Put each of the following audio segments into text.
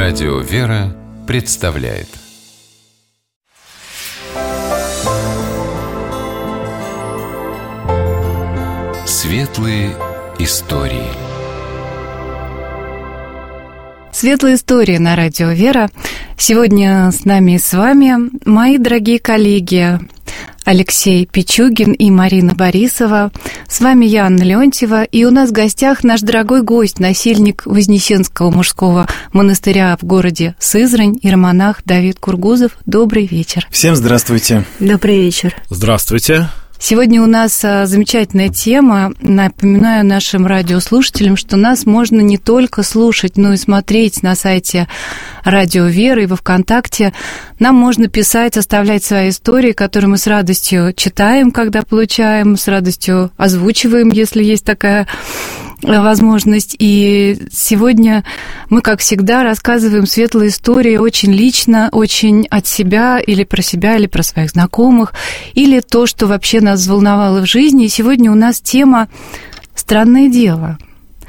Радио «Вера» представляет Светлые истории. Светлые истории на Радио «Вера». Сегодня с нами и с вами мои дорогие коллеги Алексей Пичугин и Марина Борисова. С вами я, Анна Леонтьева, и у нас в гостях наш дорогой гость, насельник Вознесенского мужского монастыря в городе Сызрань, иеромонах Давид Кургузов. Добрый вечер. Всем здравствуйте. Добрый вечер. Здравствуйте. Сегодня у нас замечательная тема. Напоминаю нашим радиослушателям, что нас можно не только слушать, но и смотреть на сайте Радио Вера и во ВКонтакте. Нам можно писать, оставлять свои истории, которые мы с радостью читаем, когда получаем, с радостью озвучиваем, если есть такая возможность. И сегодня мы, как всегда, рассказываем светлые истории очень лично, очень от себя, или про своих знакомых, или то, что вообще нас взволновало в жизни. И сегодня у нас тема «Странное дело».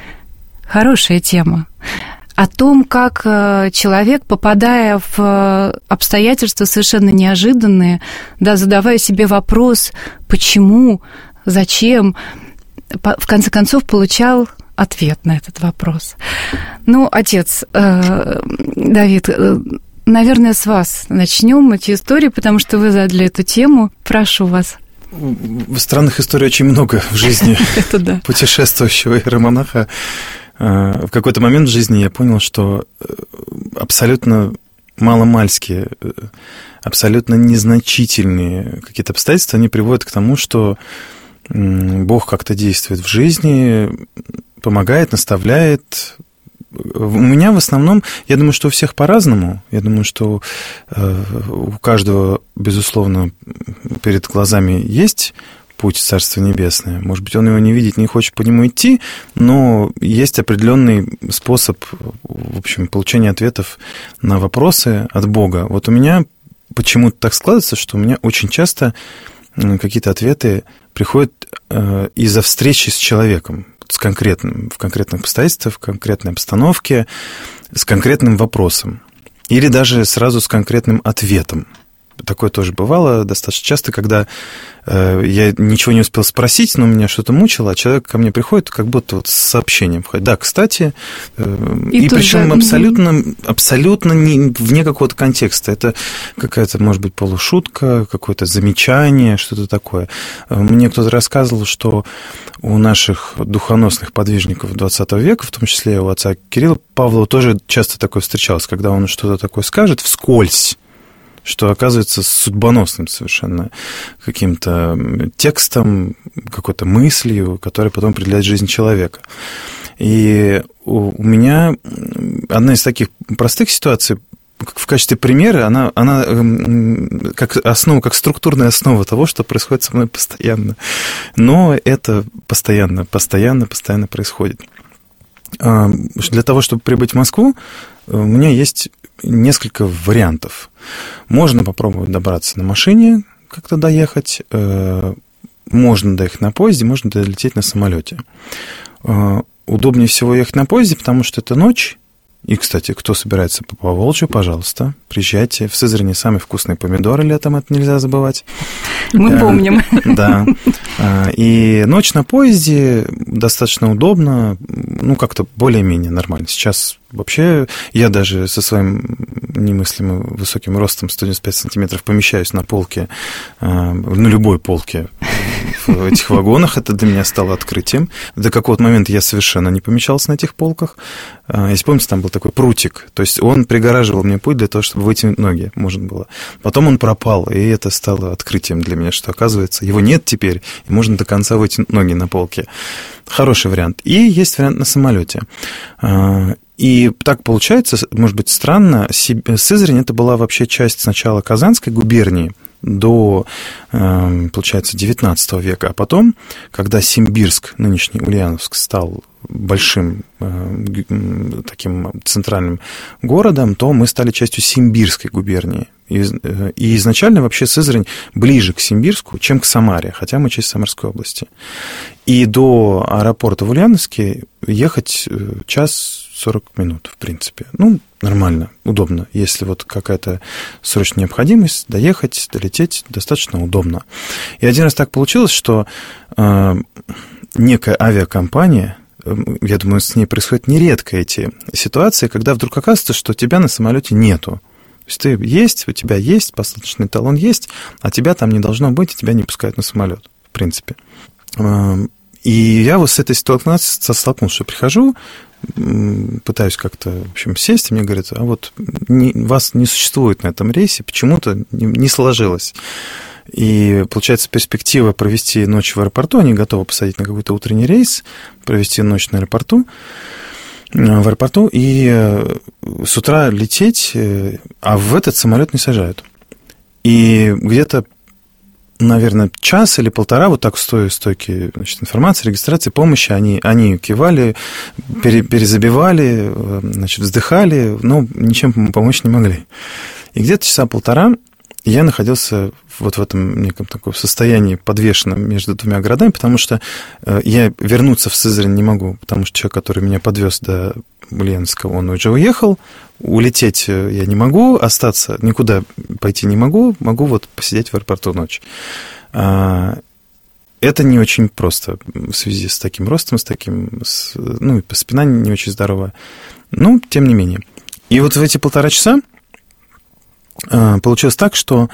Хорошая тема. О том, как человек, попадая в обстоятельства совершенно неожиданные, да, задавая себе вопрос «почему?», «зачем?», в конце концов получал ответ на этот вопрос. Ну, отец Давид, наверное, с вас начнем эти истории, потому что вы задали эту тему. Прошу вас. Странных историй очень много в жизни путешествующего иеромонаха. В какой-то момент в жизни я понял, что абсолютно маломальские, абсолютно незначительные какие-то обстоятельства, они приводят к тому, что Бог как-то действует в жизни, помогает, наставляет. У меня в основном, я думаю, что у всех по-разному. Я думаю, что у каждого, безусловно, перед глазами есть путь в Царство Небесное. Может быть, он его не видит, не хочет по нему идти, но есть определенный способ, в общем, получения ответов на вопросы от Бога. Вот у меня почему-то так складывается, что у меня очень часто какие-то ответы приходят из-за встречи с человеком, в конкретных обстоятельствах, в конкретной обстановке, с конкретным вопросом. Или даже сразу с конкретным ответом. Такое тоже бывало достаточно часто, когда я ничего не успел спросить, но меня что-то мучило, а человек ко мне приходит, как будто вот с сообщением входит. Да, кстати, и причем абсолютно вне какого-то контекста. Это какая-то, может быть, полушутка, какое-то замечание, что-то такое. Мне кто-то рассказывал, что у наших духоносных подвижников XX века, в том числе у отца Кирилла Павлова, тоже часто такое встречалось, когда он что-то такое скажет вскользь, что оказывается судьбоносным совершенно каким-то текстом, какой-то мыслью, которая потом определяет жизнь человека. И у меня одна из таких простых ситуаций, в качестве примера, она как основа, как структурная основа того, что происходит со мной постоянно. Но это постоянно происходит. Для того, чтобы прибыть в Москву, у меня есть несколько вариантов. Можно попробовать добраться на машине, как-то доехать, можно доехать на поезде, можно долететь на самолете. Удобнее всего ехать на поезде, потому что это ночь. И, кстати, кто собирается по Поволжью, пожалуйста, приезжайте. В Сызрани самые вкусные помидоры летом, это нельзя забывать. Мы помним. Да. И ночь на поезде достаточно удобно, ну, как-то более-менее нормально. Сейчас вообще я даже со своим немыслимым высоким ростом 195 сантиметров помещаюсь на полке, на любой полке в этих вагонах. Это для меня стало открытием. До какого-то момента я совершенно не помещался на этих полках. Если помните, там был такой прутик, то есть он пригораживал мне путь для того, чтобы вытянуть ноги можно было. Потом он пропал, и это стало открытием для меня, что, оказывается, его нет теперь, и можно до конца вытянуть ноги на полке. Хороший вариант. И есть вариант на самолете. И так получается, может быть, странно, Сызрань это была вообще часть сначала Казанской губернии до, получается, XIX века, а потом, когда Симбирск, нынешний Ульяновск, стал большим таким центральным городом, то мы стали частью Симбирской губернии. И изначально вообще Сызрань ближе к Симбирску, чем к Самаре, хотя мы часть Самарской области. И до аэропорта в Ульяновске ехать час 40 минут, в принципе. Ну, нормально, удобно. Если вот какая-то срочная необходимость, доехать, долететь, достаточно удобно. И один раз так получилось, что некая авиакомпания, я думаю, с ней происходят нередко эти ситуации, когда вдруг оказывается, что тебя на самолете нету. То есть ты есть, у тебя есть, посадочный талон есть, а тебя там не должно быть, и тебя не пускают на самолет, в принципе. И я вот с этой ситуацией столкнулся, что прихожу, пытаюсь как-то, в общем, сесть, и мне говорят, а вот вас не существует на этом рейсе, почему-то не сложилось. И, получается, перспектива провести ночь в аэропорту, они готовы посадить на какой-то утренний рейс, провести ночь в аэропорту, и с утра лететь, а в этот самолет не сажают. И где-то, наверное, час или полтора вот так стоя стойки, значит, информации, регистрации, помощи, они кивали, перезабивали, значит, вздыхали, но ничем помочь не могли. И где-то часа полтора я находился вот в этом неком таком состоянии подвешенном между двумя городами, потому что я вернуться в Сызрань не могу, потому что человек, который меня подвез до Ульяновска, он уже уехал, улететь я не могу, остаться никуда пойти не могу вот посидеть в аэропорту ночь. Это не очень просто в связи с таким ростом, ну, и спина не очень здоровая, но тем не менее. И вот в эти полтора часа получилось так, что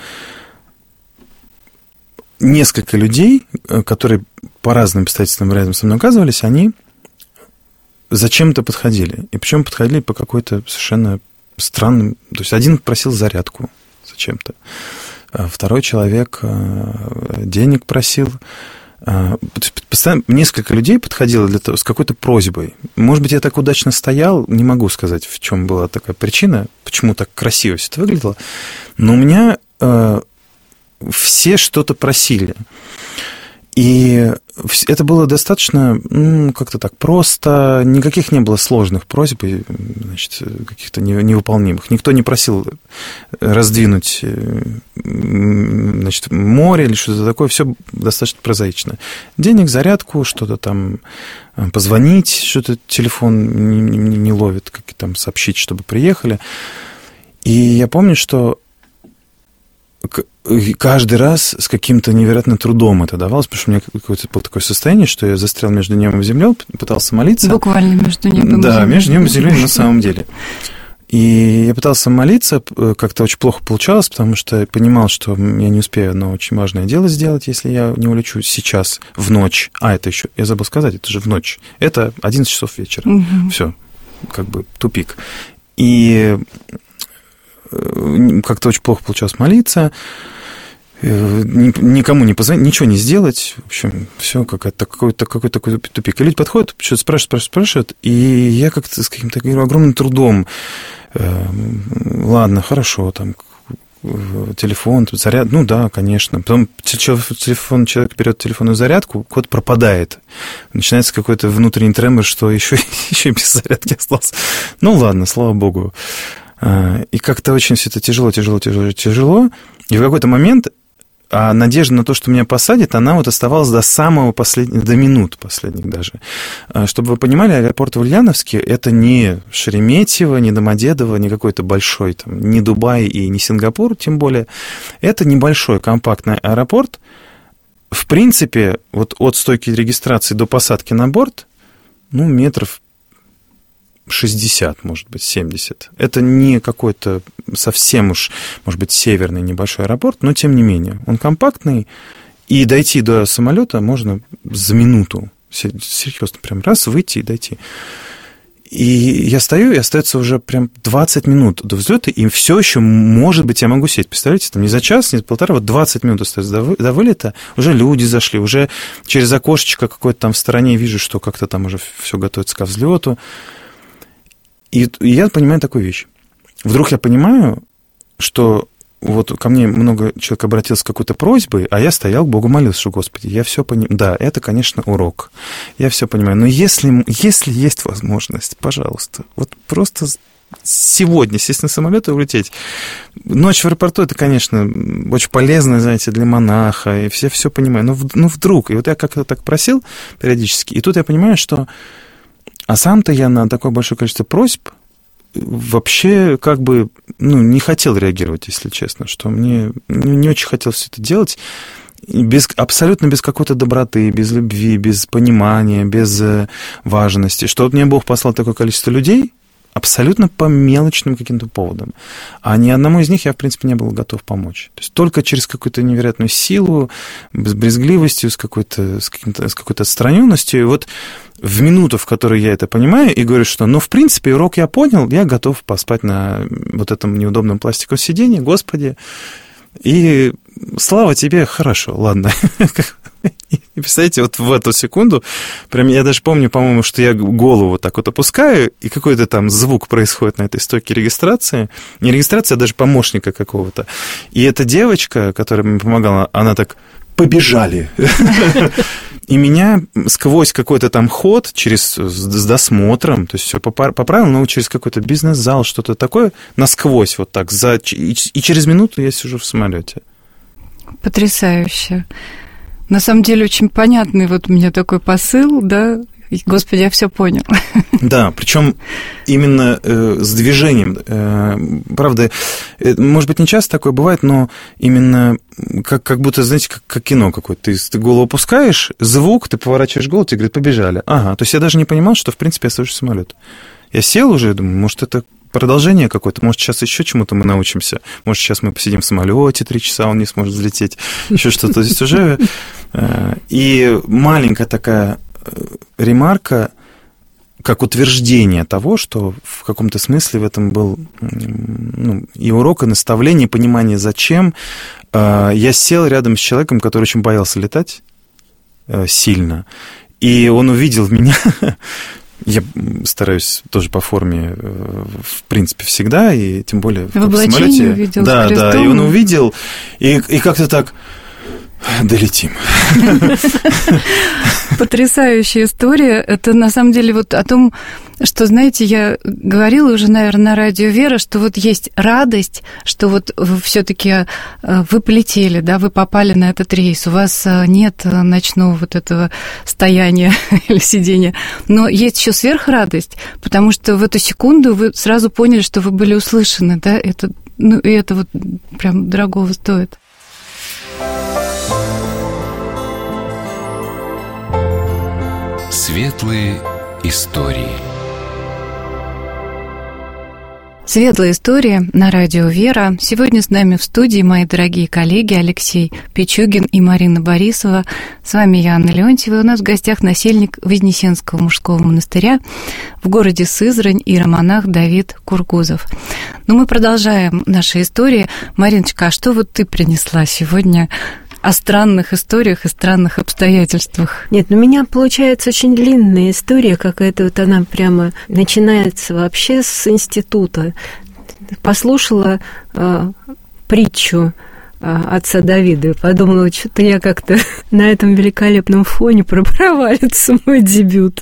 несколько людей, которые по разным обстоятельствам рядом со мной оказывались, они зачем-то подходили. И причем подходили по какой-то совершенно странным... То есть один просил зарядку зачем-то, второй человек денег просил. Постоянно несколько людей подходило для того, с какой-то просьбой. Может быть, я так удачно стоял, не могу сказать, в чем была такая причина, почему так красиво все это выглядело, но у меня все что-то просили. И это было достаточно, как-то так просто, никаких не было сложных просьб, значит, каких-то невыполнимых. Никто не просил раздвинуть, значит, море или что-то такое, все достаточно прозаично. Денег, зарядку, что-то там, позвонить, что-то телефон не ловит, как там сообщить, чтобы приехали. И я помню, что каждый раз с каким-то невероятным трудом это давалось, потому что у меня какое-то было такое состояние, что я застрял между небом и землей, пытался молиться. Буквально между небом и землей. Да, между небом и землей на самом деле. И я пытался молиться, как-то очень плохо получалось, потому что я понимал, что я не успею одно очень важное дело сделать, если я не улечу сейчас в ночь. Это еще, я забыл сказать, это же в ночь. Это 11 часов вечера. Угу. Все, как бы тупик. И как-то очень плохо получалось молиться, никому не позвонить, ничего не сделать. В общем, все какой-то такой тупик. И люди подходят, что-то спрашивают, и я как-то с каким-то огромным трудом, ладно, хорошо, там, телефон, заряд, ну да, конечно. Потом человек берет телефонную зарядку, код пропадает. Начинается какой-то внутренний тремор, что еще без зарядки остался. Ну ладно, слава богу. И как-то очень все это тяжело. И в какой-то момент надежда на то, что меня посадят, она вот оставалась до самого последнего, до минут последних даже. Чтобы вы понимали, аэропорт в Ульяновске — это не Шереметьево, не Домодедово, не какой-то большой, там, не Дубай и не Сингапур, тем более. Это небольшой компактный аэропорт. В принципе, вот от стойки регистрации до посадки на борт, ну, метров 60, может быть, 70. Это не какой-то совсем уж, может быть, северный небольшой аэропорт, но тем не менее. Он компактный, и дойти до самолета можно за минуту. Серьезно, прям раз, выйти и дойти. И я стою, и остается уже прям 20 минут до взлета, и все еще, может быть, я могу сесть. Представляете, там не за час, не за полтора, вот 20 минут остается до вылета, уже люди зашли, уже через окошечко какое-то там в стороне вижу, что как-то там уже все готовится ко взлету. И я понимаю такую вещь. Вдруг я понимаю, что вот ко мне много человек обратился с какой-то просьбой, а я стоял, к Богу молился, что, Господи, я все понимаю. Да, это, конечно, урок. Я все понимаю. Но если есть возможность, пожалуйста, вот просто сегодня сесть на самолет и улететь. Ночь в аэропорту — это, конечно, очень полезно, знаете, для монаха, и все понимают. Но вдруг, и вот я как-то так просил периодически, и тут я понимаю, что А сам-то я на такое большое количество просьб вообще как бы, не хотел реагировать, если честно, что мне не очень хотелось все это делать. Абсолютно без какой-то доброты, без любви, без понимания, без важности. Что вот мне Бог послал такое количество людей, абсолютно по мелочным каким-то поводам. А ни одному из них я, в принципе, не был готов помочь. То есть только через какую-то невероятную силу, с брезгливостью, с какой-то отстраненностью. И вот в минуту, в которой я это понимаю, и говорю, что, в принципе, урок я понял, я готов поспать на вот этом неудобном пластиковом сиденье, Господи, и слава тебе, хорошо, ладно. И представляете, вот в эту секунду, прям я даже помню, по-моему, что я голову вот так вот опускаю, и какой-то там звук происходит на этой стойке регистрации. Не регистрация, а даже помощника какого-то. И эта девочка, которая мне помогала, она так: побежали. И меня сквозь какой-то там ход, с досмотром, то есть все по правилам, но через какой-то бизнес-зал, что-то такое, насквозь вот так, и через минуту я сижу в самолете. Потрясающе. На самом деле очень понятный вот у меня такой посыл, да, Господи, я все понял. Да, причем именно с движением. Правда, может быть, не часто такое бывает, но именно как будто, знаете, как кино какое-то. Ты голову опускаешь, звук, ты поворачиваешь голову, тебе говорят: побежали. Ага, то есть я даже не понимал, что, в принципе, я сажусь в самолет. Я сел уже, думаю, может, это продолжение какое-то, может, сейчас еще чему-то мы научимся, может, сейчас мы посидим в самолете 3 часа, он не сможет взлететь, еще что-то здесь уже. И маленькая такая ремарка, как утверждение того, что в каком-то смысле в этом был и урок, и наставление, и понимание, зачем. Я сел рядом с человеком, который очень боялся летать сильно, и он увидел меня. Я стараюсь тоже по форме, в принципе, всегда, и тем более в самолете. Увидел, да, и он увидел, и как-то так: долетим. Потрясающая история. Это на самом деле вот о том, что, знаете, я говорила уже, наверное, на радио Вера, что вот есть радость, что вот все-таки вы полетели, да, вы попали на этот рейс, у вас нет ночного вот этого стояния или сидения, но есть еще сверхрадость, потому что в эту секунду вы сразу поняли, что вы были услышаны, да, и это вот прям дорогого стоит. Светлые истории. Светлая история на радио Вера. Сегодня с нами в студии мои дорогие коллеги Алексей Пичугин и Марина Борисова. С вами я, Анна Леонтьева. У нас в гостях насельник Вознесенского мужского монастыря в городе Сызрань иеромонах Давид Кургузов. Но мы продолжаем наши истории. Мариночка, а что вот ты принесла сегодня о странных историях и странных обстоятельствах? Нет, у меня получается очень длинная история какая-то, вот она прямо начинается вообще с института. Послушала притчу отца Давида и подумала, что-то я как-то на этом великолепном фоне провалится мой дебют.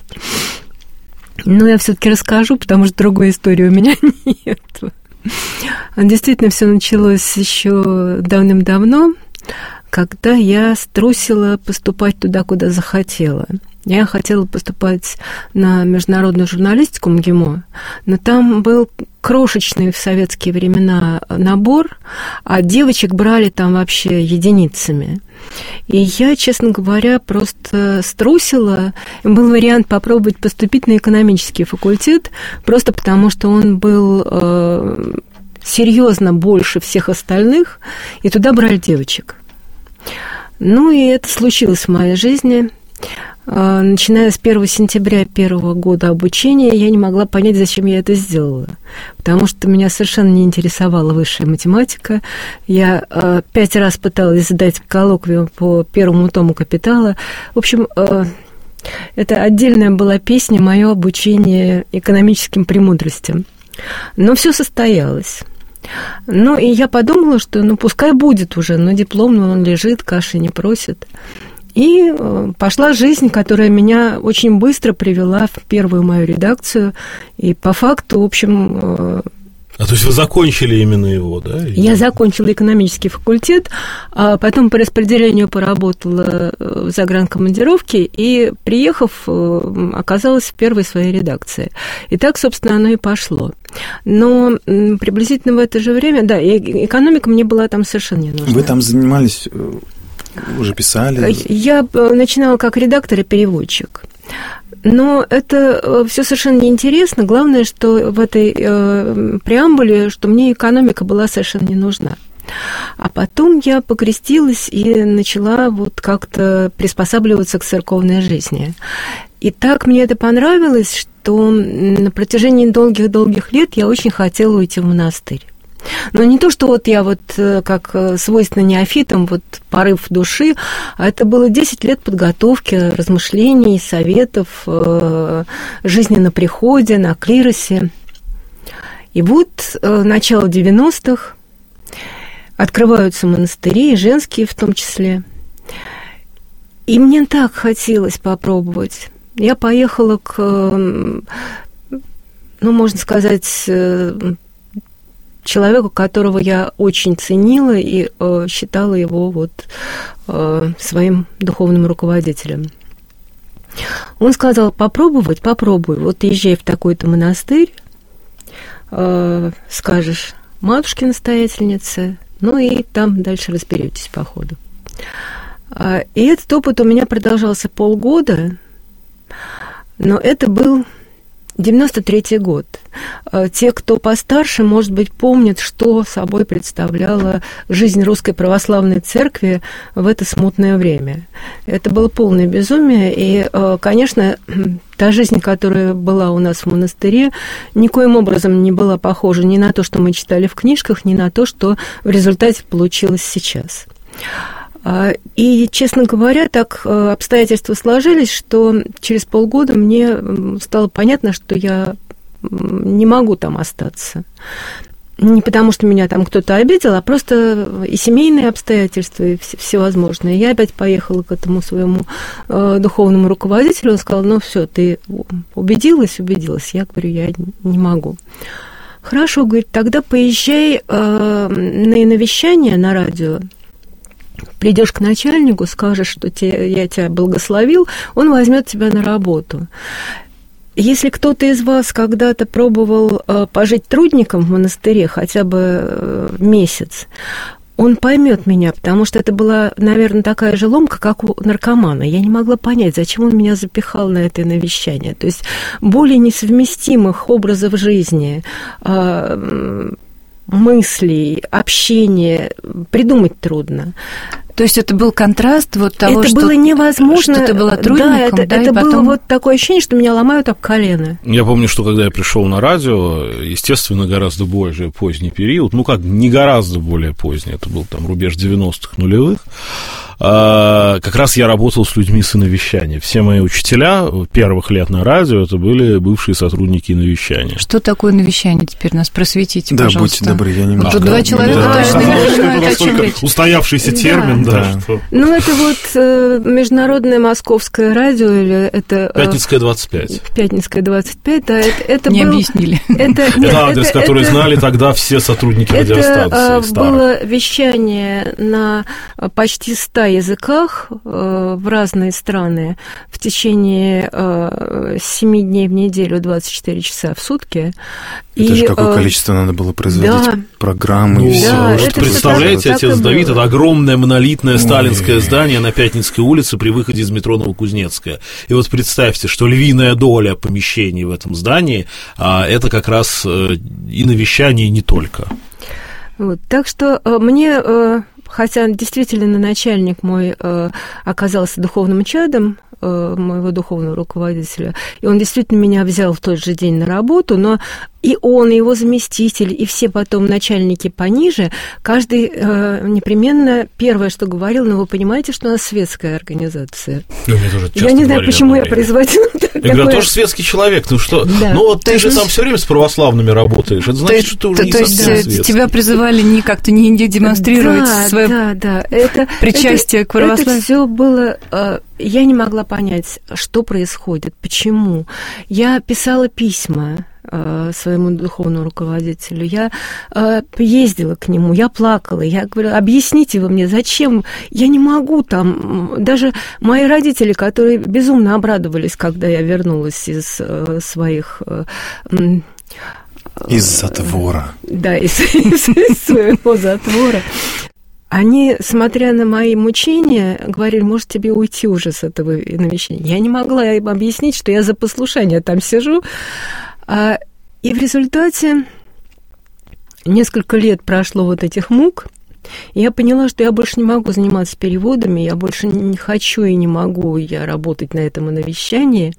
Но я все-таки расскажу, потому что другой истории у меня нет. Действительно, все началось еще давным-давно, когда я струсила поступать туда, куда захотела. Я хотела поступать на международную журналистику МГИМО, но там был крошечный в советские времена набор, а девочек брали там вообще единицами. И я, честно говоря, просто струсила. Был вариант попробовать поступить на экономический факультет, просто потому что он был серьезно больше всех остальных, и туда брали девочек. Ну, и это случилось в моей жизни. Начиная с 1 сентября первого года обучения я не могла понять, зачем я это сделала. Потому что меня совершенно не интересовала высшая математика. Я 5 раз пыталась сдать коллоквиум по первому тому «Капитала». В общем, это отдельная была песня, мое обучение экономическим премудростям. Но все состоялось. Ну, и я подумала, что, пускай будет уже, но диплом он лежит, каши не просит. И пошла жизнь, которая меня очень быстро привела в первую мою редакцию. И по факту, в общем, А то есть вы закончили именно его, да? Я закончила экономический факультет, а потом по распределению поработала в загранкомандировке и, приехав, оказалась в первой своей редакции. И так, собственно, оно и пошло. Но приблизительно в это же время, да, и экономика мне была там совершенно не нужна. Вы там занимались, уже писали? Я начинала как редактор и переводчик. Но это все совершенно неинтересно. Главное, что в этой преамбуле, что мне экономика была совершенно не нужна. А потом я покрестилась и начала вот как-то приспосабливаться к церковной жизни. И так мне это понравилось, что на протяжении долгих-долгих лет я очень хотела уйти в монастырь. Но не то, что вот я вот как свойственно неофитам, вот порыв души, а это было 10 лет подготовки, размышлений, советов, жизни на приходе, на клиросе. И вот начало 90-х, открываются монастыри, женские в том числе. И мне так хотелось попробовать. Я поехала к, ну, можно сказать, человеку, которого я очень ценила и считала его вот своим духовным руководителем. Он сказал: попробуй, вот езжай в такой-то монастырь, скажешь матушке-настоятельнице, ну и там дальше разберетесь по ходу. И этот опыт у меня продолжался полгода, но это был 93-й год. Те, кто постарше, может быть, помнят, что собой представляла жизнь Русской Православной Церкви в это смутное время. Это было полное безумие, и, конечно, та жизнь, которая была у нас в монастыре, никоим образом не была похожа ни на то, что мы читали в книжках, ни на то, что в результате получилось сейчас. И, честно говоря, так обстоятельства сложились, что через полгода мне стало понятно, что я не могу там остаться. Не потому, что меня там кто-то обидел, а просто и семейные обстоятельства, и всевозможные. Я опять поехала к этому своему духовному руководителю, он сказал: ну все, ты убедилась? Я говорю: я не могу. Хорошо, говорит, тогда поезжай на иновещание на радио, придешь к начальнику, скажешь, что я тебя благословил, он возьмет тебя на работу. Если кто-то из вас когда-то пробовал пожить трудником в монастыре хотя бы месяц, он поймет меня, потому что это была, наверное, такая же ломка, как у наркомана. Я не могла понять, зачем он меня запихал на это навещание. То есть более несовместимых образов жизни, мыслей, общения придумать трудно. То есть это был контраст вот того, это что... было невозможно. Что ты была трудником, да, это потом... было вот такое ощущение, что меня ломают об колено. Я помню, что когда я пришел на радио, естественно, гораздо более поздний период, ну как, не гораздо более поздний, это был там рубеж 90-х нулевых, как раз я работал с людьми с иновещания. Все мои учителя первых лет на радио это были бывшие сотрудники иновещания. Что такое навещание? Теперь нас просветите, да, пожалуйста. Да, будьте добры, я не могу. Тут два человека точно не понимают, о чем речь. Устоявшийся термин, да. Что... Ну, это вот Международное Московское радио, или это... Пятницкое 25. Пятницкое 25, да. Это не был... объяснили. Это адрес, который знали тогда все сотрудники радиостанции. Это было вещание на почти 100 языках в разные страны в течение 7 дней в неделю, 24 часа в сутки. Это же какое количество надо было производить программы и все. Да, представляете, отец Давид, это огромное монолитное сталинское здание на Пятницкой улице при выходе из метро Новокузнецкая. И вот представьте, что львиная доля помещений в этом здании, это как раз и навещание, и не только. Вот, так что мне... Хотя действительно начальник мой оказался духовным чадом моего духовного руководителя, и он действительно меня взял в тот же день на работу, но и он, и его заместитель, и все потом начальники пониже, каждый непременно первое, что говорил: ну, вы понимаете, что у нас светская организация. Я не знаю, почему я производила такое. Я говорю, тоже светский человек, ну что? Да. Ну, вот ты же там все время с православными работаешь, это значит, что ты уже не совсем светский. То есть тебя призывали как-то не демонстрировать свое причастие к православию? Это все было... Я не могла понять, что происходит, почему. Я писала письма своему духовному руководителю, я ездила к нему, я плакала, я говорю, объясните вы мне, зачем, я не могу там, даже мои родители, которые безумно обрадовались, когда я вернулась из своих... Из затвора. Да, из своего затвора. Они, смотря на мои мучения, говорили, может, тебе уйти уже с этого навещания. Я не могла им объяснить, что я за послушание там сижу. И в результате несколько лет прошло вот этих мук, и я поняла, что я больше не могу заниматься переводами, я больше не хочу и не могу я работать на этом навещании.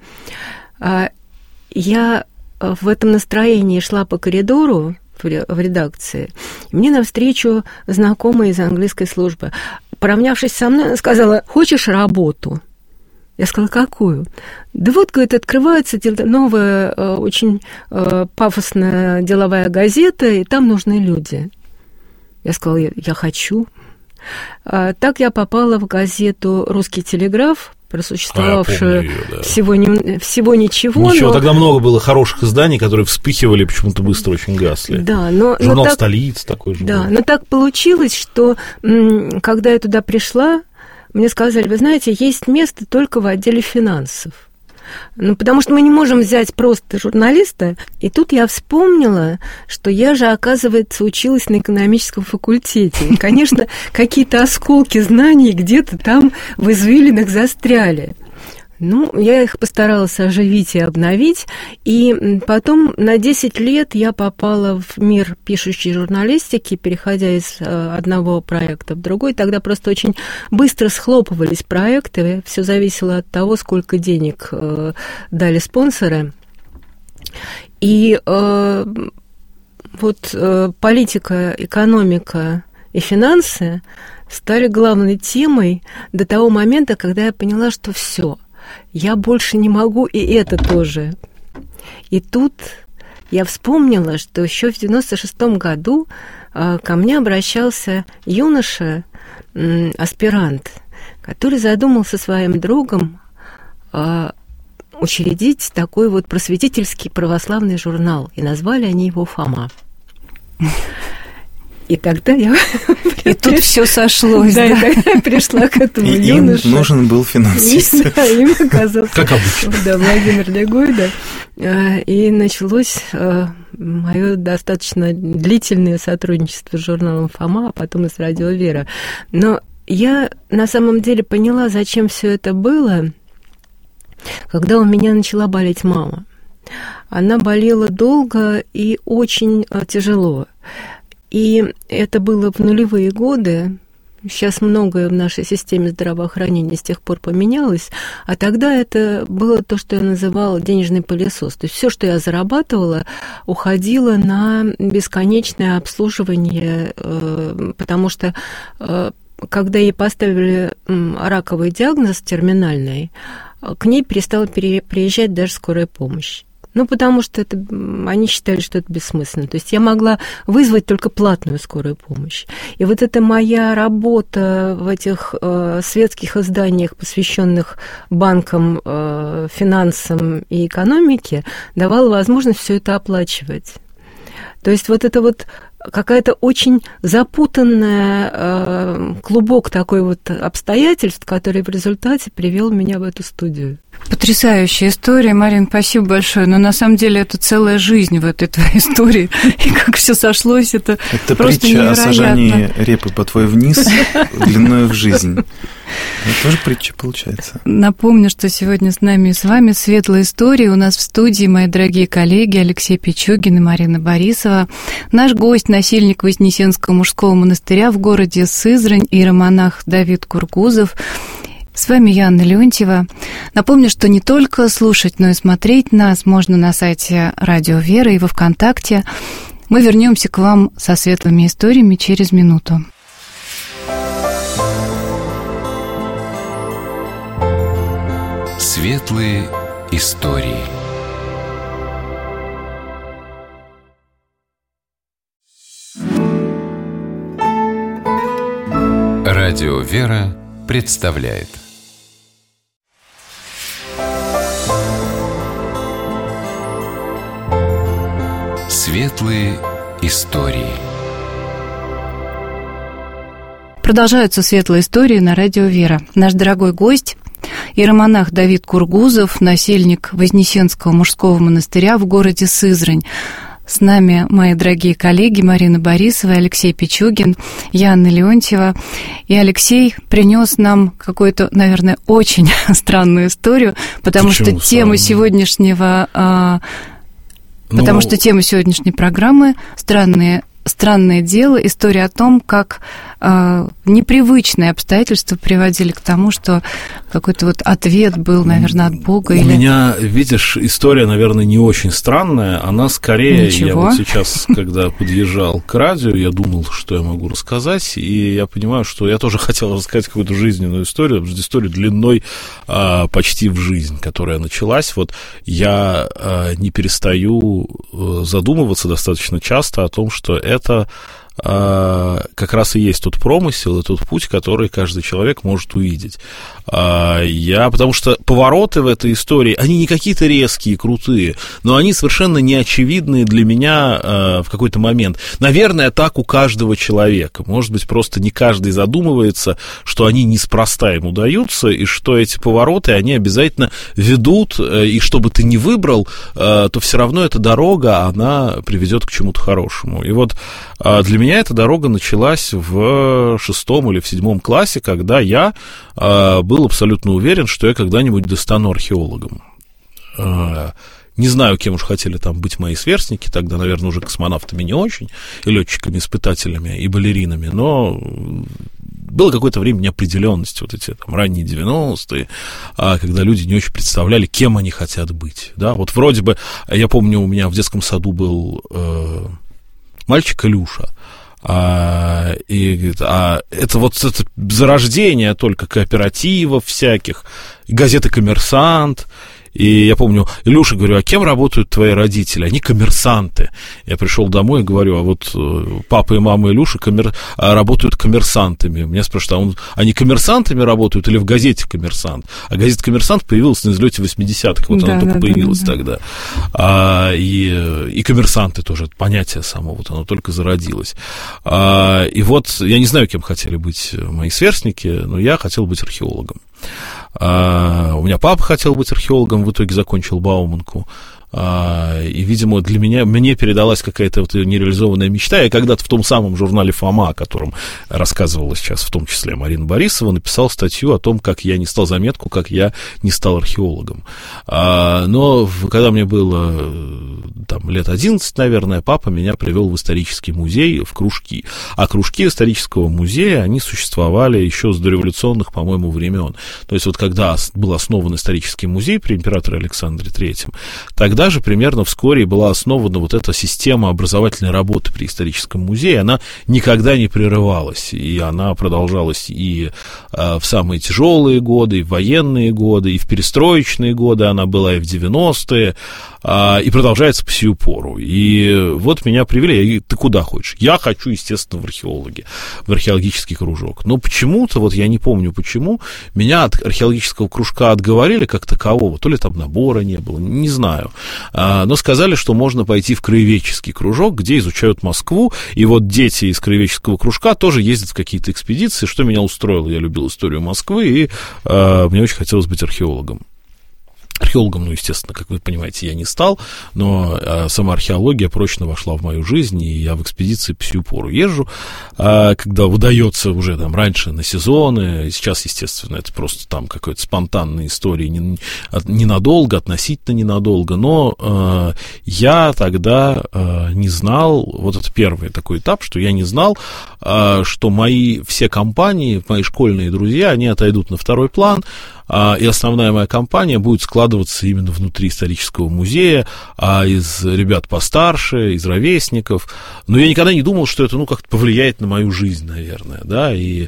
Я в этом настроении шла по коридору в редакции, и мне навстречу знакомая из английской службы. Поравнявшись со мной, она сказала, хочешь работу? Я сказала, какую? Да вот, говорит, открывается новая, очень пафосная деловая газета, и там нужны люди. Я сказала, я хочу. Так я попала в газету «Русский телеграф», просуществовавшую всего ничего. Ничего, тогда много было хороших изданий, которые вспыхивали, почему-то быстро очень гасли. Да, журнал «Столица» такой же. Да, но так получилось, что когда я туда пришла, мне сказали, вы знаете, есть место только в отделе финансов. Ну, потому что мы не можем взять просто журналиста. И тут я вспомнила, что я же, оказывается, училась на экономическом факультете. И, конечно, какие-то осколки знаний где-то там в извилинах застряли. Ну, я их постаралась оживить и обновить, и потом на 10 лет я попала в мир пишущей журналистики, переходя из одного проекта в другой. Тогда просто очень быстро схлопывались проекты, все зависело от того, сколько денег дали спонсоры. И вот политика, экономика и финансы стали главной темой до того момента, когда я поняла, что все. Я больше не могу, и это тоже. И тут я вспомнила, что еще в 96-м году ко мне обращался юноша, аспирант, который задумал со своим другом учредить такой вот просветительский православный журнал. И назвали они его «Фома». И тогда я... И тут все сошлось, да? И тогда я пришла к этому юноше. Им нужен был финансист. Да, им оказался. Как обычно. Да, Владимир Легой, да. И началось мое достаточно длительное сотрудничество с журналом «Фома», а потом и с «Радио Вера». Но я на самом деле поняла, зачем все это было, когда у меня начала болеть мама. Она болела долго и очень тяжело. И это было в нулевые годы. Сейчас многое в нашей системе здравоохранения с тех пор поменялось. А тогда это было то, что я называла денежный пылесос. То есть все, что я зарабатывала, уходило на бесконечное обслуживание, потому что когда ей поставили раковый диагноз терминальный, к ней перестала приезжать даже скорая помощь. Ну, потому что они считали, что это бессмысленно. То есть я могла вызвать только платную скорую помощь. И вот эта моя работа в этих светских изданиях, посвященных банкам, финансам и экономике, давала возможность все это оплачивать. То есть вот это вот какая-то очень запутанная клубок такой вот обстоятельств, который в результате привел меня в эту студию. Потрясающая история, Марина, спасибо большое. Но на самом деле это целая жизнь в этой твоей истории. И как все сошлось, это просто притча невероятно. О сажании репы по твой вниз длиною в жизнь. Это тоже притча получается. Напомню, что сегодня с нами и с вами светлая история. У нас в студии мои дорогие коллеги Алексей Пичугин и Марина Борисова. Наш гость, насельник Вознесенского мужского монастыря в городе Сызрань, иеромонах Давид Кургузов. С вами я, Анна Леонтьева. Напомню, что не только слушать, но и смотреть нас можно на сайте Радио Вера и во ВКонтакте. Мы вернемся к вам со светлыми историями через минуту. Светлые истории. Радио Вера представляет. Светлые истории. Продолжаются светлые истории на радио «Вера». Наш дорогой гость – иеромонах Давид Кургузов, насельник Вознесенского мужского монастыря в городе Сызрань. С нами мои дорогие коллеги Марина Борисова, Алексей Пичугин, я Анна Леонтьева. И Алексей принес нам какую-то, наверное, очень странную историю, потому что тема сегодняшнего... Потому что тема сегодняшней программы «Странное дело», история о том, как непривычные обстоятельства приводили к тому, что какой-то вот ответ был, наверное, от Бога. У меня, видишь, история, наверное, не очень странная, она скорее... Ничего. Я вот сейчас, когда подъезжал к радио, я думал, что я могу рассказать, и я понимаю, что я тоже хотел рассказать какую-то жизненную историю, историю длиной почти в жизнь, которая началась. Вот я не перестаю задумываться достаточно часто о том, что это как раз и есть тот промысел и тот путь, который каждый человек может увидеть. Потому что повороты в этой истории, они не какие-то резкие, крутые, но они совершенно неочевидные для меня в какой-то момент. Наверное, так у каждого человека. Может быть, просто не каждый задумывается, что они неспроста ему даются, и что эти повороты, они обязательно ведут, и что бы ты ни выбрал, то все равно эта дорога, она приведет к чему-то хорошему. И вот для меня эта дорога началась в 6 или в 7 классе, когда я был абсолютно уверен, что я когда-нибудь достану археологом. Не знаю, кем уж хотели там быть мои сверстники, тогда, наверное, уже космонавтами не очень, и летчиками-испытателями, и балеринами, но было какое-то время неопределенности, вот эти там ранние 90-е, когда люди не очень представляли, кем они хотят быть. Да? Вот вроде бы, я помню, у меня в детском саду был мальчик Илюша, и говорит, это вот это зарождение только кооперативов всяких, газеты «Коммерсант». И я помню, Илюша, говорю, а кем работают твои родители? Они коммерсанты. Я пришел домой и говорю, а вот папа и мама Илюши работают коммерсантами. Меня спрашивают, они коммерсантами работают или в газете «Коммерсант»? А газета «Коммерсант» появилась на излете 80-х, вот она только появилась тогда. И коммерсанты тоже, это понятие само, вот оно только зародилось. И вот, я не знаю, кем хотели быть мои сверстники, но я хотел быть археологом. У меня папа хотел быть археологом, в итоге закончил Бауманку. И, видимо, мне передалась какая-то вот нереализованная мечта. Я когда-то в том самом журнале «Фома», о котором рассказывала сейчас в том числе Марина Борисова, написал статью о том, как я не стал заметку, как я не стал археологом. Но когда мне было там, лет 11, наверное, папа меня привел в исторический музей, в кружки. А кружки исторического музея, они существовали еще с дореволюционных, по-моему, времен. То есть вот когда был основан исторический музей при императоре Александре III, тогда же примерно вскоре была основана вот эта система образовательной работы при историческом музее. Она никогда не прерывалась, и она продолжалась и в самые тяжелые годы, и в военные годы, и в перестроечные годы она была, и в 90-е, и продолжается по сию пору. И вот меня привели, я говорю, ты куда хочешь? Я хочу, естественно, в археологи, в археологический кружок. Но почему-то, вот я не помню почему, меня от археологического кружка отговорили как такового, то ли там набора не было, не знаю. Но сказали, что можно пойти в краеведческий кружок, где изучают Москву, и вот дети из краеведческого кружка тоже ездят в какие-то экспедиции, что меня устроило. Я любил историю Москвы, и мне очень хотелось быть археологом. Археологом, ну, естественно, как вы понимаете, я не стал, но сама археология прочно вошла в мою жизнь, и я в экспедиции по сию пору езжу, когда выдается уже там раньше на сезоны, и сейчас, естественно, это просто там какой-то спонтанные истории, ненадолго, относительно ненадолго, но я тогда не знал, вот это первый такой этап, что я не знал, что мои все компании, мои школьные друзья, они отойдут на второй план, и основная моя компания будет складываться именно внутри исторического музея, из ребят постарше, из ровесников. Но я никогда не думал, что это, как-то повлияет на мою жизнь, наверное, да, и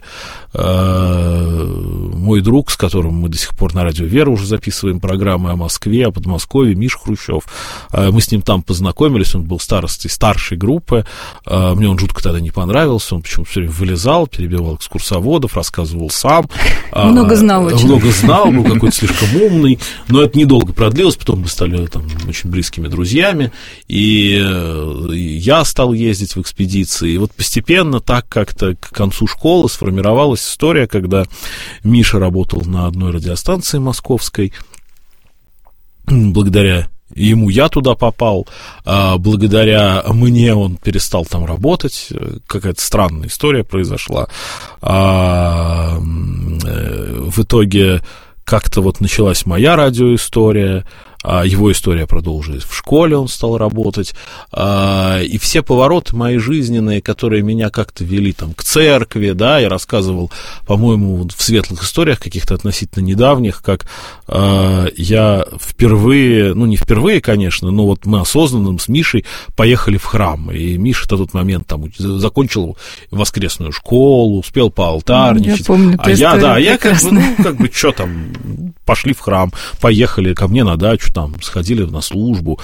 мой друг, с которым мы до сих пор на радио «Вера» уже записываем программы о Москве, о Подмосковье, Миша Хрущев, мы с ним там познакомились, он был старостой старшей группы, мне он жутко тогда не понравился, он почему-то все время вылезал, перебивал экскурсоводов, рассказывал сам. Много знал очень. Много знал, был какой-то слишком умный, но это недолго продлилось, потом мы стали там очень близкими друзьями, и я стал ездить в экспедиции, и вот постепенно так как-то к концу школы сформировалась история, когда Миша работал на одной радиостанции московской, благодаря ему я туда попал, благодаря мне он перестал там работать, какая-то странная история произошла. В итоге как-то вот началась моя радиоистория, его история продолжилась в школе, он стал работать, и все повороты мои жизненные, которые меня как-то вели там к церкви, да, я рассказывал, по-моему, в светлых историях каких-то относительно недавних, как я впервые, ну, не впервые, конечно, но вот мы осознанно с Мишей поехали в храм, и Миша в тот момент там закончил воскресную школу, успел поалтарничать, я помню, я как бы, что там, пошли в храм, поехали ко мне на дачу, там, сходили на службу.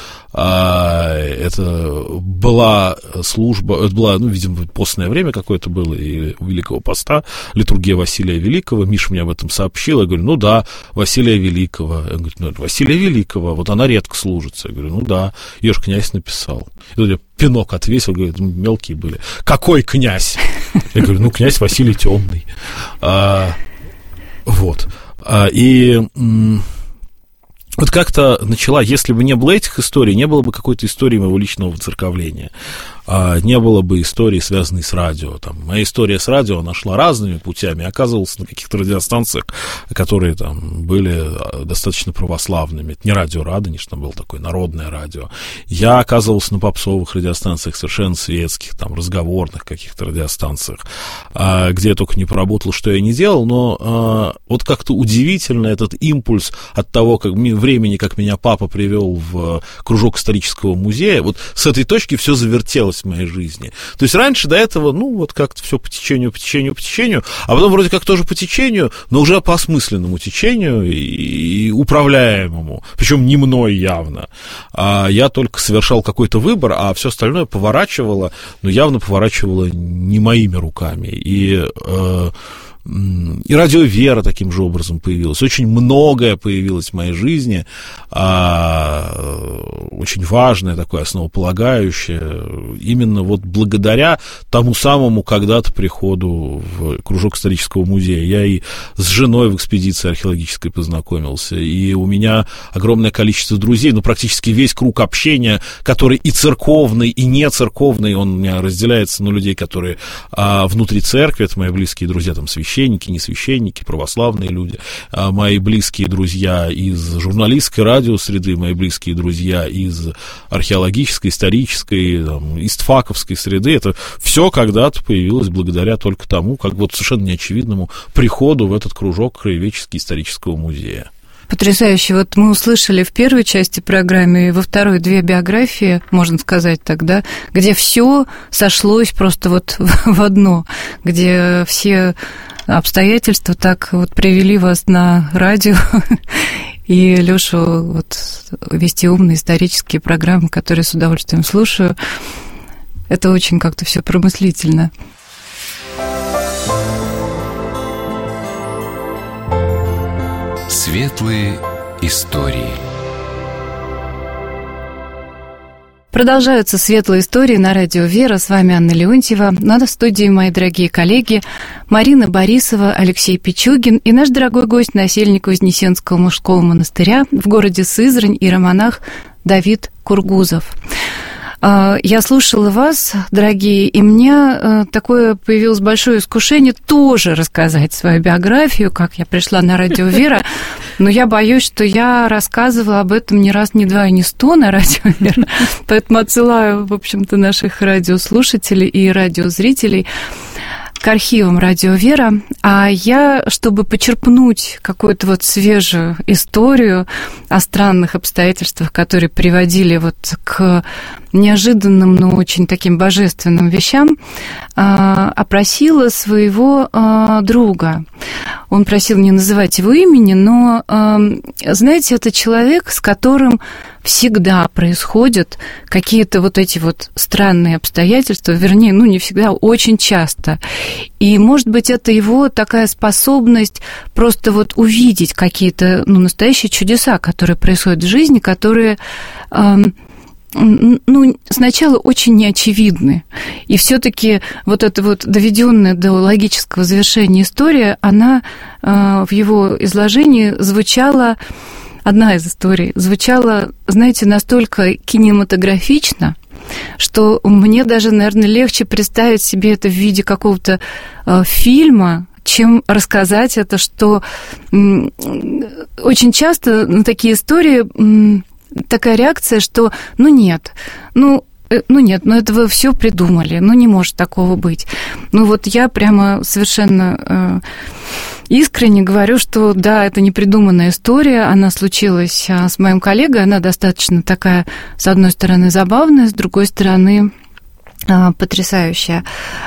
Это была служба, это было, ну, видимо, постное время какое-то было, и у Великого Поста, литургия Василия Великого. Миша мне об этом сообщил. Я говорю, ну да, Василия Великого. Я говорю, ну, Василия Великого, вот она редко служится. Я говорю, ну да, ее же князь написал. И тут я пинок отвесил, говорю, мелкие были. Какой князь? Я говорю, ну, князь Василий Темный. Вот. И вот как-то начала, если бы не было этих историй, не было бы какой-то истории моего личного воцерковления, не было бы истории, связанной с радио. Там, моя история с радио, она шла разными путями, оказывалась на каких-то радиостанциях, которые там были достаточно православными. Это не радио Радонеж, там было такое народное радио. Я оказывался на попсовых радиостанциях, совершенно светских, там, разговорных каких-то радиостанциях, где я только не поработал, что я не делал, но вот как-то удивительно этот импульс от того, как времени, как меня папа привел в кружок исторического музея, вот с этой точки все завертелось в моей жизни. То есть раньше до этого, ну, вот как-то все по течению, а потом вроде как тоже по течению, но уже по осмысленному течению и управляемому, причем не мной явно. Я только совершал какой-то выбор, а все остальное поворачивало, но явно поворачивало не моими руками. И радио «Вера» таким же образом появилось. Очень многое появилось в моей жизни, очень важное, такое основополагающее, именно вот благодаря тому самому когда-то приходу в кружок исторического музея. Я и с женой в экспедиции археологической познакомился, и у меня огромное количество друзей, ну, практически весь круг общения, который и церковный, и не церковный, он у меня разделяется на людей, которые внутри церкви, это мои близкие друзья, там, священники, не священники, православные люди, мои близкие друзья из журналистской радиосреды, мои близкие друзья из археологической, исторической, там, истфаковской среды, это все когда-то появилось благодаря только тому, как вот совершенно неочевидному приходу в этот кружок краеведческий исторического музея. Потрясающе. Вот мы услышали в первой части программы, и во второй 2 биографии, можно сказать тогда, где все сошлось просто вот в одно, где все обстоятельства так вот привели вас на радио, и Лёшу вот вести умные исторические программы, которые с удовольствием слушаю. Это очень как-то все промыслительно. Светлые истории. Продолжаются светлые истории на радио «Вера». С вами Анна Леонтьева. В студии мои дорогие коллеги Марина Борисова, Алексей Пичугин и наш дорогой гость, насельник Вознесенского мужского монастыря в городе Сызрань, иеромонах Давид Кургузов. Я слушала вас, дорогие, и мне такое появилось большое искушение тоже рассказать свою биографию, как я пришла на радио «Вера», но я боюсь, что я рассказывала об этом не раз, не два, не 100 на радио «Вера», поэтому отсылаю, в общем-то, наших радиослушателей и радиозрителей к архивам радио «Вера», а я, чтобы почерпнуть какую-то вот свежую историю о странных обстоятельствах, которые приводили вот к неожиданным, но очень таким божественным вещам, опросила своего друга. Он просил не называть его имени, но, знаете, это человек, с которым всегда происходят какие-то вот эти вот странные обстоятельства, вернее, не всегда, очень часто. И, может быть, это его такая способность просто вот увидеть какие-то, настоящие чудеса, которые происходят в жизни, которые... сначала очень неочевидны. И все-таки вот эта вот доведенная до логического завершения история, она в его изложении звучала, одна из историй, звучала, знаете, настолько кинематографично, что мне даже, наверное, легче представить себе это в виде какого-то фильма, чем рассказать это, что очень часто на такие истории... такая реакция, что нет, это вы все придумали, не может такого быть. Вот я прямо совершенно искренне говорю, что да, это непридуманная история, она случилась с моим коллегой, она достаточно такая, с одной стороны, забавная, с другой стороны, потрясающая.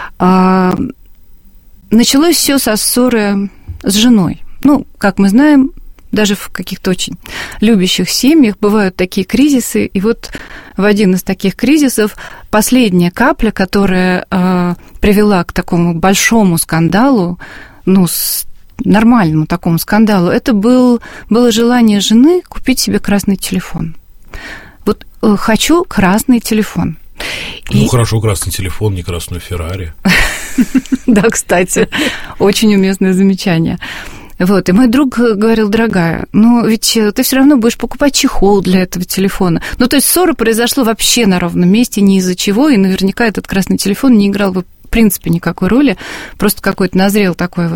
Началось все со ссоры с женой. Как мы знаем, даже в каких-то очень любящих семьях бывают такие кризисы, и вот в один из таких кризисов последняя капля, которая привела к такому большому скандалу, нормальному такому скандалу, это было желание жены купить себе красный телефон. Вот хочу красный телефон. Хорошо, красный телефон, не красную Феррари. Да, кстати, очень уместное замечание. И мой друг говорил: дорогая, ведь ты все равно будешь покупать чехол для этого телефона. То есть ссора произошла вообще на ровном месте, ни из-за чего, и наверняка этот красный телефон не играл в принципе никакой роли, просто какой-то назрел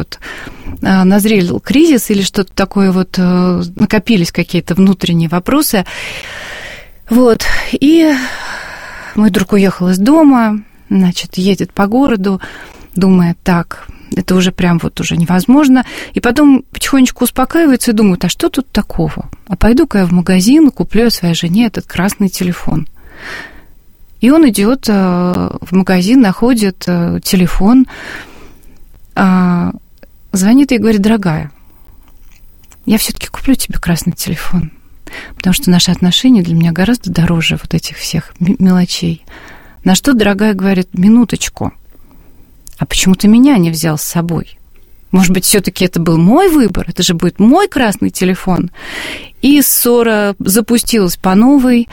кризис или что-то такое, накопились какие-то внутренние вопросы. И мой друг уехал из дома, едет по городу, думает: так, это уже прям уже невозможно. И потом потихонечку успокаивается и думает: а что тут такого? А пойду-ка я в магазин, куплю своей жене этот красный телефон. И он идет в магазин, находит телефон, звонит ей и говорит: дорогая, я все-таки куплю тебе красный телефон, потому что наши отношения для меня гораздо дороже этих всех мелочей. На что дорогая говорит: минуточку, а почему ты меня не взял с собой? Может быть, все-таки это был мой выбор? Это же будет мой красный телефон. И ссора запустилась по новой.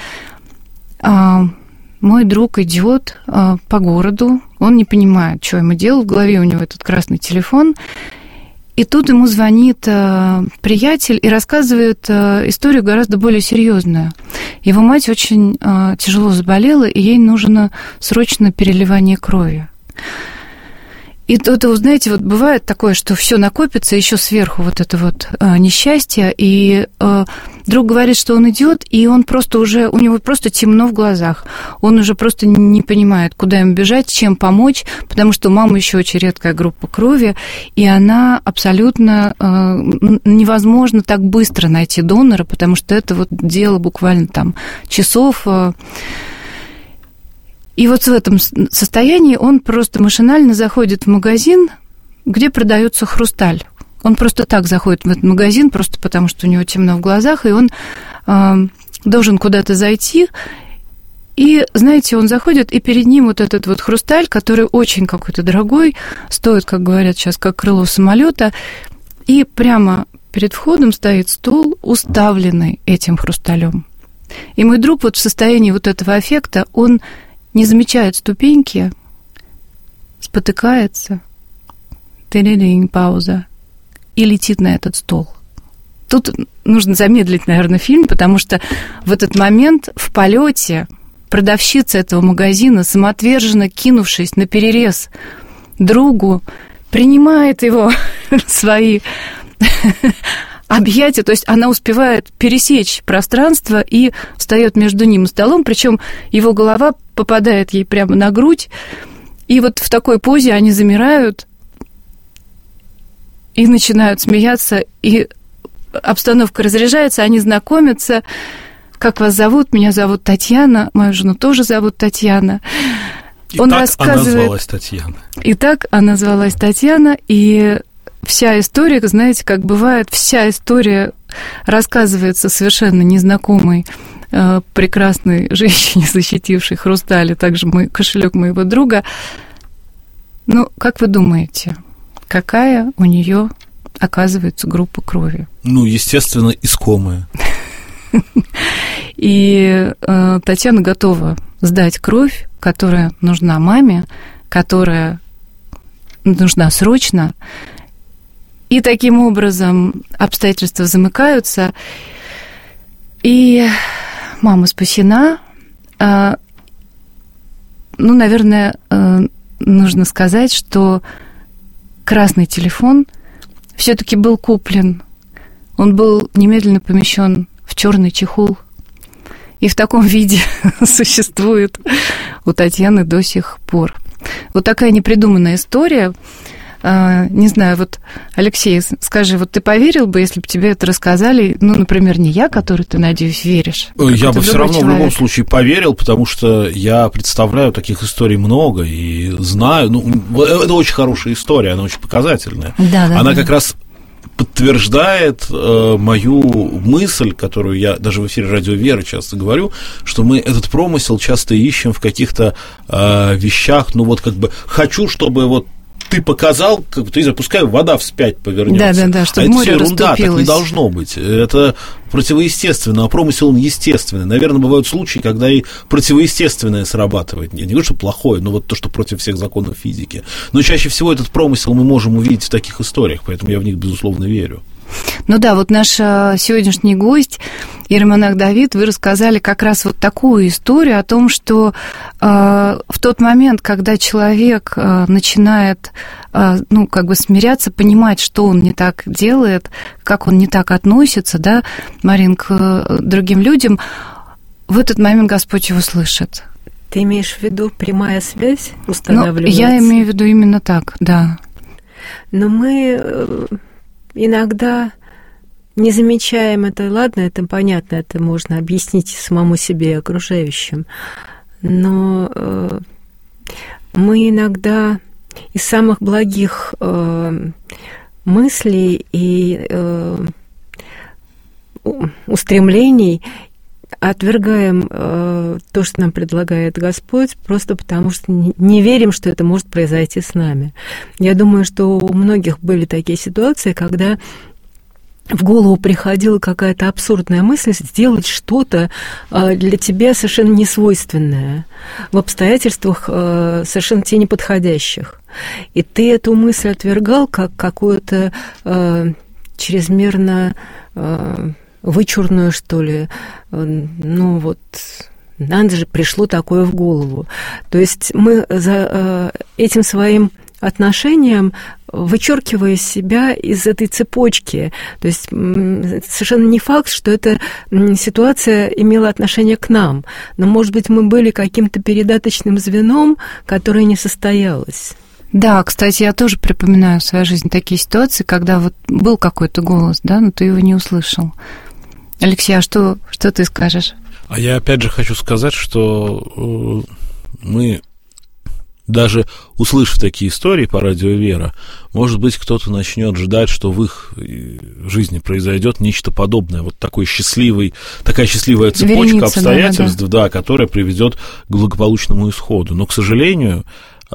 Мой друг идет по городу, он не понимает, что ему делать, в голове у него этот красный телефон. И тут ему звонит приятель и рассказывает историю гораздо более серьезную. Его мать очень тяжело заболела, и ей нужно срочно переливание крови. И знаете, бывает такое, что все накопится, еще сверху это несчастье, и друг говорит, что он идет, и он просто уже, у него просто темно в глазах, он уже просто не понимает, куда ему бежать, чем помочь, потому что у мамы еще очень редкая группа крови, и она абсолютно невозможно так быстро найти донора, потому что это дело буквально часов. И в этом состоянии он просто машинально заходит в магазин, где продается хрусталь. Он просто так заходит в этот магазин, просто потому что у него темно в глазах, и он должен куда-то зайти. И, знаете, он заходит, и перед ним этот хрусталь, который очень какой-то дорогой, стоит, как говорят сейчас, как крыло самолета, и прямо перед входом стоит стол, уставленный этим хрусталем. И мой друг в состоянии этого аффекта, он не замечает ступеньки, спотыкается, пауза, и летит на этот стол. Тут нужно замедлить, наверное, фильм, потому что в этот момент в полете продавщица этого магазина, самоотверженно кинувшись на перерез другу, принимает его в свои объятия, то есть она успевает пересечь пространство и встает между ним и столом, причем его голова попадает ей прямо на грудь, и в такой позе они замирают и начинают смеяться, и обстановка разряжается, они знакомятся, как вас зовут? Меня зовут Татьяна, мою жену тоже зовут Татьяна. Он рассказывает... она звалась Татьяна. Итак, она звалась Татьяна, и вся история, знаете, как бывает, вся история рассказывается совершенно незнакомой прекрасной женщине, защитившей хрусталь, а также кошелек моего друга. Ну, как вы думаете, какая у нее оказывается группа крови? Ну, естественно, искомая. И Татьяна готова сдать кровь, которая нужна маме, которая нужна срочно. И таким образом обстоятельства замыкаются, и мама спасена. Ну, наверное, нужно сказать, что красный телефон все-таки был куплен. Он был немедленно помещен в черный чехол. И в таком виде существует у Татьяны до сих пор. Вот такая непридуманная история. Не знаю, вот, Алексей, скажи, вот ты поверил бы, если бы тебе это рассказали, ну, например, не я, который, ты, надеюсь, веришь? Я бы все равно человек. В любом случае поверил, потому что я представляю, таких историй много и знаю. Ну, это очень хорошая история, она очень показательная. Да, она как раз подтверждает мою мысль, которую я даже в эфире «Радио Вера» часто говорю, что мы этот промысел часто ищем в каких-то вещах, ну, вот как бы хочу, чтобы вот ты показал, как бы, ты запускай, вода вспять повернется. Да, чтобы это море ерунда, расступилось. Так не должно быть. Это противоестественно, а промысел он естественный. Наверное, бывают случаи, когда и противоестественное срабатывает. Я не говорю, что плохое, но вот то, что против всех законов физики. Но чаще всего этот промысел мы можем увидеть в таких историях, поэтому я в них, безусловно, верю. Ну да, вот наш сегодняшний гость, иеромонах Давид, вы рассказали как раз вот такую историю о том, что в тот момент, когда человек начинает, ну, как бы смиряться, понимать, что он не так делает, как он не так относится, да, Марин, к другим людям, в этот момент Господь его слышит. Ты имеешь в виду прямая связь устанавливается? Ну, я имею в виду именно так, да. Но мы иногда не замечаем это, ладно, это понятно, это можно объяснить самому себе и окружающим, но мы иногда из самых благих мыслей и устремлений отвергаем то, что нам предлагает Господь, просто потому что не верим, что это может произойти с нами. Я думаю, что у многих были такие ситуации, когда в голову приходила какая-то абсурдная мысль сделать что-то для тебя совершенно несвойственное, в обстоятельствах совершенно тебе неподходящих. И ты эту мысль отвергал как какую-то чрезмерно вычурную, что ли, ну вот, надо же, пришло такое в голову. То есть мы за этим своим отношением, вычеркивая себя из этой цепочки, то есть совершенно не факт, что эта ситуация имела отношение к нам, но, может быть, мы были каким-то передаточным звеном, которое не состоялось. Да, кстати, я тоже припоминаю в своей жизни такие ситуации, когда вот был какой-то голос, да, но ты его не услышал. Алексей, а что ты скажешь? А я опять же хочу сказать, что мы, даже услышав такие истории по радио Вера, может быть, кто-то начнет ждать, что в их жизни произойдет нечто подобное, вот такая счастливая цепочка вереница, обстоятельств, да, которая приведет к благополучному исходу. Но, к сожалению,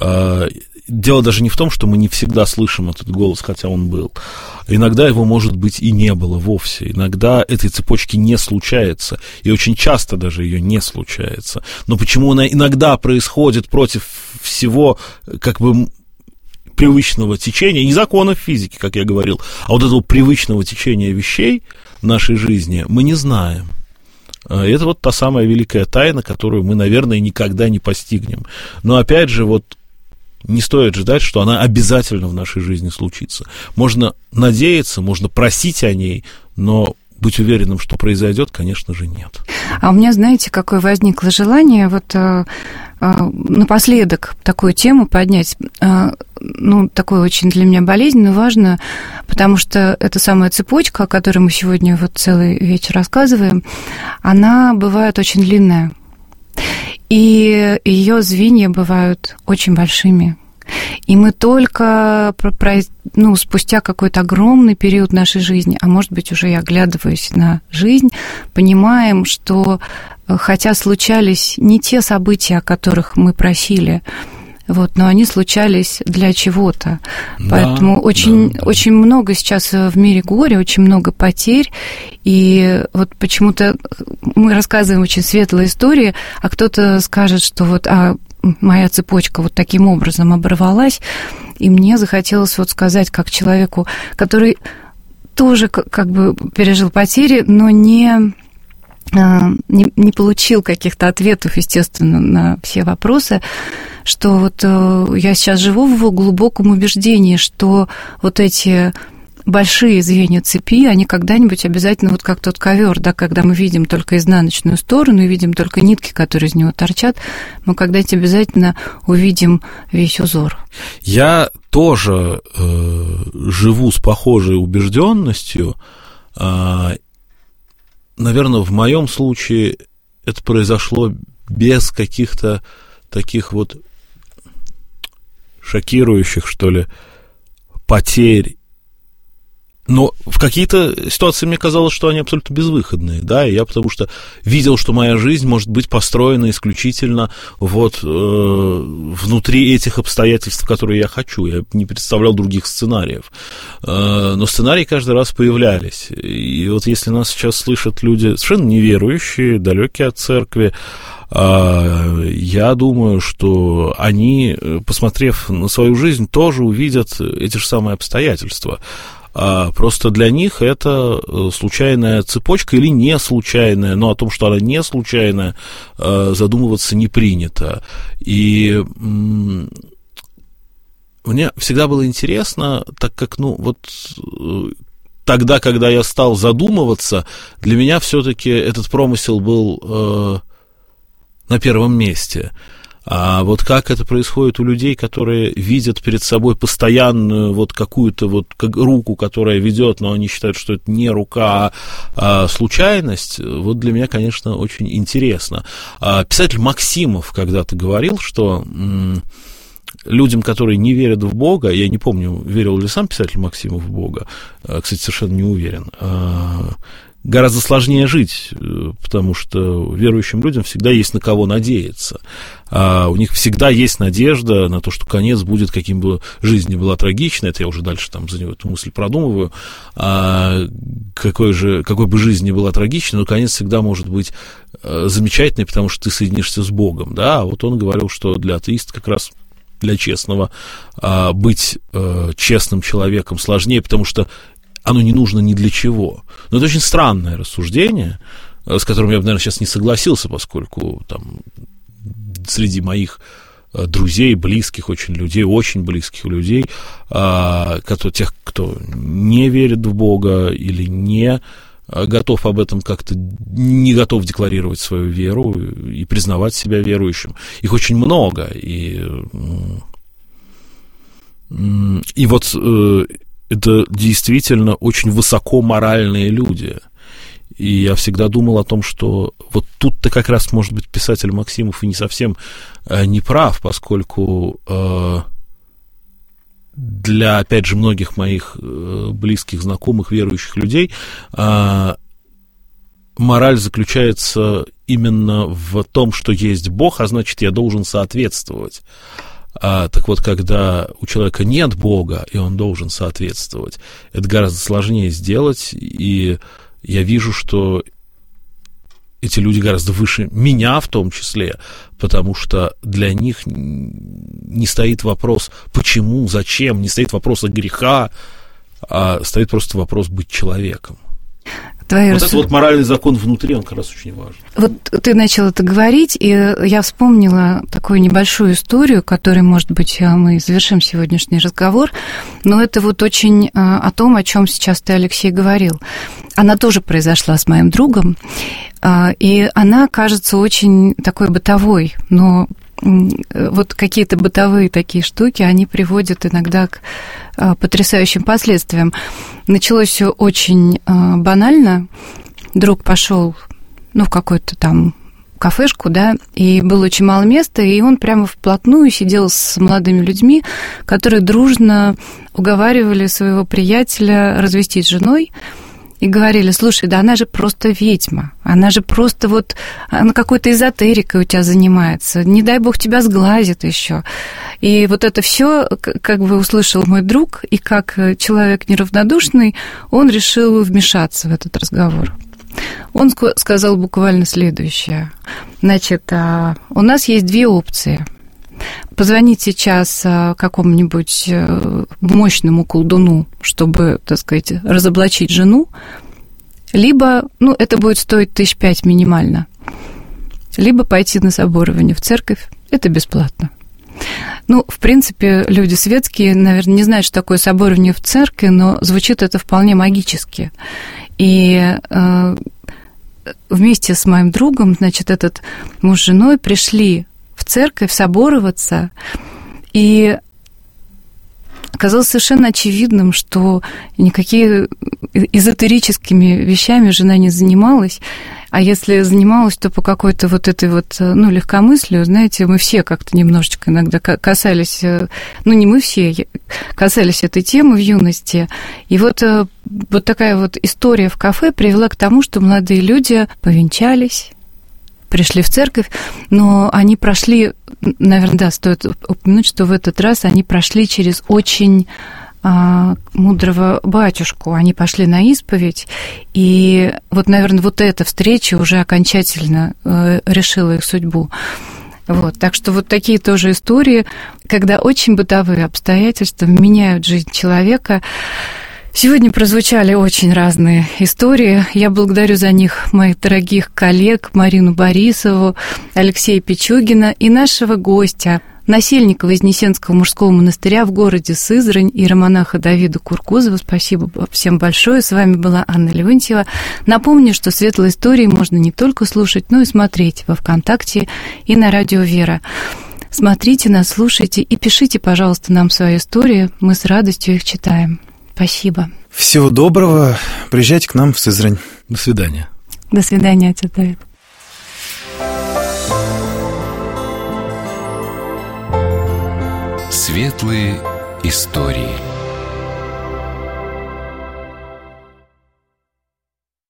дело даже не в том, что мы не всегда слышим этот голос, хотя он был. Иногда его, может быть, и не было вовсе. Иногда этой цепочки не случается. И очень часто даже ее не случается. Но почему она иногда происходит против всего, как бы, привычного течения, не законов физики, как я говорил, а вот этого привычного течения вещей в нашей жизни, мы не знаем. Это вот та самая великая тайна, которую мы, наверное, никогда не постигнем. Но, опять же, вот не стоит ждать, что она обязательно в нашей жизни случится. Можно надеяться, можно просить о ней, но быть уверенным, что произойдет, конечно же, нет. А у меня, знаете, какое возникло желание, вот напоследок такую тему поднять, такое очень для меня болезненно, важно, потому что эта самая цепочка, о которой мы сегодня вот целый вечер рассказываем, она бывает очень длинная, и ее звенья бывают очень большими. И мы только спустя какой-то огромный период нашей жизни, а может быть, уже и оглядываясь на жизнь, понимаем, что хотя случались не те события, о которых мы просили, но они случались для чего-то. Да, поэтому очень много сейчас в мире горя, очень много потерь, и вот почему-то мы рассказываем очень светлые истории, а кто-то скажет, что моя цепочка вот таким образом оборвалась, и мне захотелось сказать, как человеку, который тоже как бы пережил потери, но не получил каких-то ответов, естественно, на все вопросы, что я сейчас живу в глубоком убеждении, что эти большие звенья цепи, они когда-нибудь обязательно, как тот ковер, да, когда мы видим только изнаночную сторону и видим только нитки, которые из него торчат, мы когда-нибудь обязательно увидим весь узор. Я тоже живу с похожей убежденностью. Наверное, в моем случае это произошло без каких-то таких шокирующих, что ли, потерь. Но в какие-то ситуации мне казалось, что они абсолютно безвыходные, да, и я потому что видел, что моя жизнь может быть построена исключительно внутри этих обстоятельств, которые я хочу. Я не представлял других сценариев. Но сценарии каждый раз появлялись. И если нас сейчас слышат люди совершенно неверующие, далекие от церкви, я думаю, что они, посмотрев на свою жизнь, тоже увидят эти же самые обстоятельства. Просто для них это случайная цепочка или не случайная, но о том, что она не случайная, задумываться не принято. И мне всегда было интересно, так как, тогда, когда я стал задумываться, для меня все-таки этот промысел был на первом месте. А как это происходит у людей, которые видят перед собой постоянную какую-то руку, которая ведет, но они считают, что это не рука, а случайность, для меня, конечно, очень интересно. Писатель Максимов когда-то говорил, что людям, которые не верят в Бога, я не помню, верил ли сам писатель Максимов в Бога, кстати, совершенно не уверен, гораздо сложнее жить, потому что верующим людям всегда есть на кого надеяться. У них всегда есть надежда на то, что конец будет, каким бы жизнь ни была трагичной. Это я уже дальше за него эту мысль продумываю. Какой бы жизнь ни была трагичной, но конец всегда может быть замечательный, потому что ты соединишься с Богом. Да? Он говорил, что для атеиста как раз, для честного, быть честным человеком сложнее, потому что оно не нужно ни для чего. Но это очень странное рассуждение, с которым я бы, наверное, сейчас не согласился, поскольку среди моих друзей, близких очень людей, очень близких людей, тех, кто не верит в Бога или не готов об этом как-то, не готов декларировать свою веру и признавать себя верующим. Их очень много. Это действительно очень высокоморальные люди. И я всегда думал о том, что тут-то как раз, может быть, писатель Максимов и не совсем не прав, поскольку для, опять же, многих моих близких, знакомых, верующих людей мораль заключается именно в том, что есть Бог, а значит, я должен соответствовать. Так когда у человека нет Бога, и он должен соответствовать, это гораздо сложнее сделать, и я вижу, что эти люди гораздо выше меня в том числе, потому что для них не стоит вопрос «почему?», «зачем?», не стоит вопроса греха, а стоит просто вопрос быть человеком. Этот моральный закон внутри, он как раз очень важен. Ты начал это говорить, и я вспомнила такую небольшую историю, которой, может быть, мы завершим сегодняшний разговор, но это очень о том, о чем сейчас ты, Алексей, говорил. Она тоже произошла с моим другом, и она кажется очень такой бытовой, но вот какие-то бытовые такие штуки, они приводят иногда к потрясающим последствиям. Началось все очень банально. Друг пошел, в какую-то там кафешку, да, и было очень мало места, и он прямо вплотную сидел с молодыми людьми, которые дружно уговаривали своего приятеля развестись с женой, и говорили: слушай, да она же просто ведьма, она же просто она какой-то эзотерикой у тебя занимается, не дай бог тебя сглазит еще. И вот это все, как бы услышал мой друг, и как человек неравнодушный, он решил вмешаться в этот разговор. Он сказал буквально следующее. Значит, у нас есть две опции. Позвонить сейчас какому-нибудь мощному колдуну, чтобы, так сказать, разоблачить жену, либо, это будет стоить 5 тысяч минимально, либо пойти на соборование в церковь, это бесплатно. В принципе, люди светские, наверное, не знают, что такое соборование в церкви, но звучит это вполне магически. И вместе с моим другом, значит, этот муж с женой пришли в церковь собороваться, и оказалось совершенно очевидным, что никакими эзотерическими вещами жена не занималась, а если занималась, то по какой-то этой легкомыслию, знаете, мы все как-то немножечко иногда касались, не мы все, касались этой темы в юности, и вот такая история в кафе привела к тому, что молодые люди повенчались, пришли в церковь, но они прошли, наверное, да, стоит упомянуть, что в этот раз они прошли через очень мудрого батюшку. Они пошли на исповедь, и наверное, эта встреча уже окончательно решила их судьбу. Так что такие тоже истории, когда очень бытовые обстоятельства меняют жизнь человека. Сегодня прозвучали очень разные истории. Я благодарю за них моих дорогих коллег Марину Борисову, Алексея Пичугина и нашего гостя, насельника Вознесенского мужского монастыря в городе Сызрань, иеромонаха Давида Куркузова. Спасибо всем большое. С вами была Анна Леонтьева. Напомню, что светлые истории можно не только слушать, но и смотреть во ВКонтакте и на Радио Вера. Смотрите нас, слушайте и пишите, пожалуйста, нам свои истории. Мы с радостью их читаем. Спасибо. Всего доброго. Приезжайте к нам в Сызрань. До свидания. До свидания, отец Давид. Светлые истории.